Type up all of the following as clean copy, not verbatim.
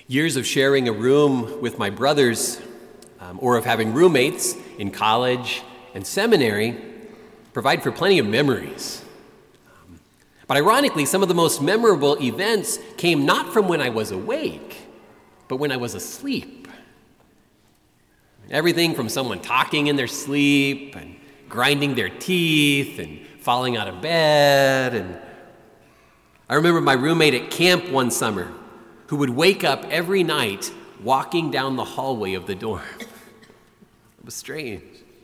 Years of sharing a room with my brothers or of having roommates in college and seminary provide for plenty of memories. But ironically, some of the most memorable events came not from when I was awake, but when I was asleep. Everything from someone talking in their sleep and grinding their teeth and falling out of bed. And I remember my roommate at camp one summer who would wake up every night walking down the hallway of the dorm. It was strange.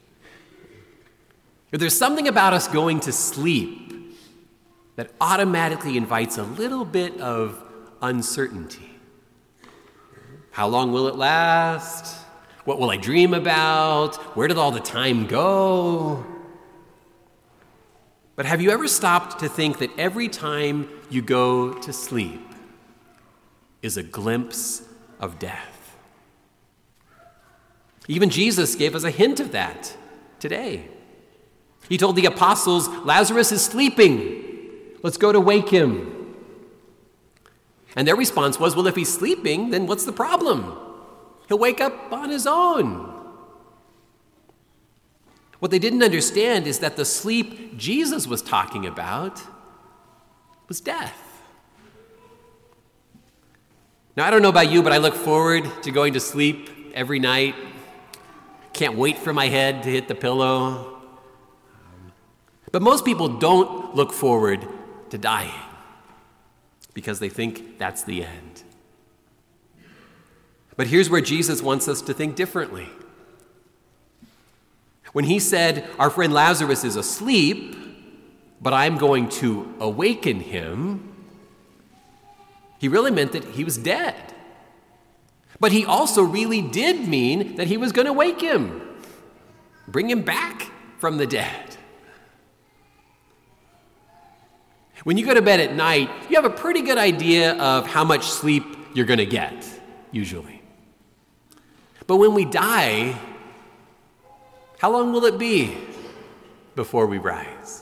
But there's something about us going to sleep that automatically invites a little bit of uncertainty. How long will it last? What will I dream about? Where did all the time go? But have you ever stopped to think that every time you go to sleep is a glimpse of death? Even Jesus gave us a hint of that today. He told the apostles, Lazarus is sleeping. Let's go to wake him. And their response was, well, if he's sleeping, then what's the problem? He'll wake up on his own. What they didn't understand is that the sleep Jesus was talking about was death. Now, I don't know about you, but I look forward to going to sleep every night. Can't wait for my head to hit the pillow. But most people don't look forward to dying because they think that's the end. But here's where Jesus wants us to think differently. When he said, our friend Lazarus is asleep, but I'm going to awaken him, he really meant that he was dead. But he also really did mean that he was going to wake him, bring him back from the dead. When you go to bed at night, you have a pretty good idea of how much sleep you're going to get, usually. But when we die, how long will it be before we rise?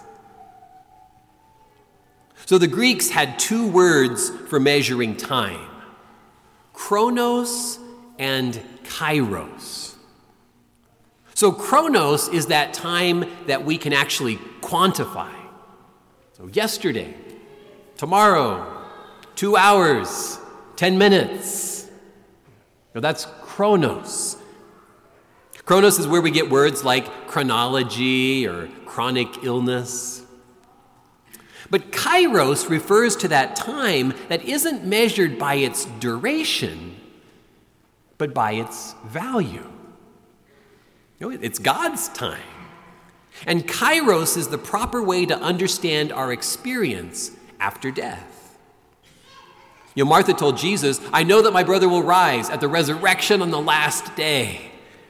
So the Greeks had two words for measuring time: chronos and kairos. So chronos is that time that we can actually quantify. So yesterday, tomorrow, 2 hours, 10 minutes. Now that's chronos. Chronos is where we get words like chronology or chronic illness. But kairos refers to that time that isn't measured by its duration, but by its value. It's God's time. And kairos is the proper way to understand our experience after death. Martha told Jesus, I know that my brother will rise at the resurrection on the last day.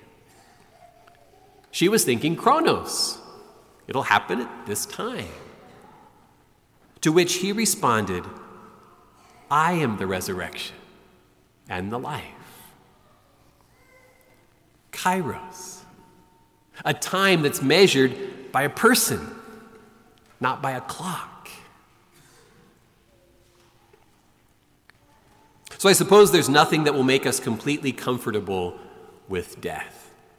She was thinking chronos. It'll happen at this time. To which he responded, I am the resurrection and the life. Kairos. A time that's measured by a person, not by a clock. So I suppose there's nothing that will make us completely comfortable with death.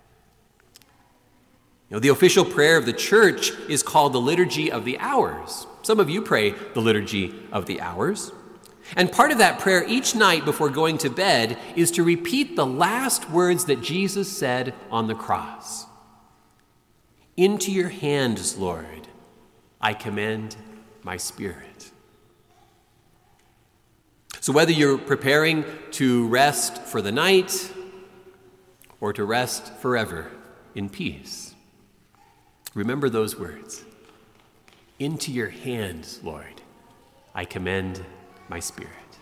The official prayer of the church is called the Liturgy of the Hours. Some of you pray the Liturgy of the Hours. And part of that prayer each night before going to bed is to repeat the last words that Jesus said on the cross. Into your hands, Lord, I commend my spirit. So whether you're preparing to rest for the night or to rest forever in peace, remember those words. Into your hands, Lord, I commend my spirit.